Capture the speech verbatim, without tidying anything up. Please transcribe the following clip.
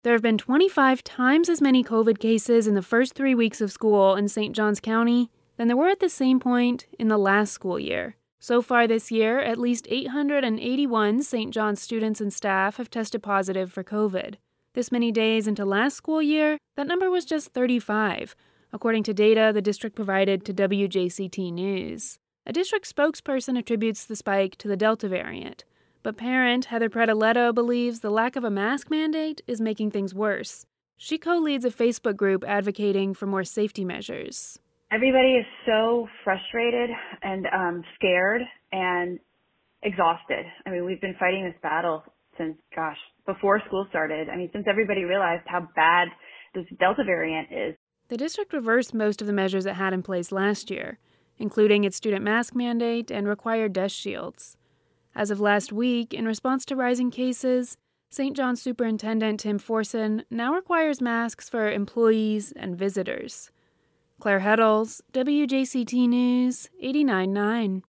There have been twenty-five times as many COVID cases in the first three weeks of school in Saint Johns County than there were at the same point in the last school year. So far this year, at least eight hundred eighty-one Saint John's students and staff have tested positive for COVID. This many days into last school year, that number was just thirty-five, according to data the district provided to W J C T News. A district spokesperson attributes the spike to the Delta variant, but parent Heather Prediletto believes the lack of a mask mandate is making things worse. She co-leads a Facebook group advocating for more safety measures. Everybody is so frustrated and um, scared and exhausted. I mean, we've been fighting this battle since, gosh, before school started. I mean, since everybody realized how bad this Delta variant is. The district reversed most of the measures it had in place last year, including its student mask mandate and required desk shields. As of last week, in response to rising cases, Saint John's Superintendent Tim Forson now requires masks for employees and visitors. Claire Heddles, W J C T News, eighty-nine point nine.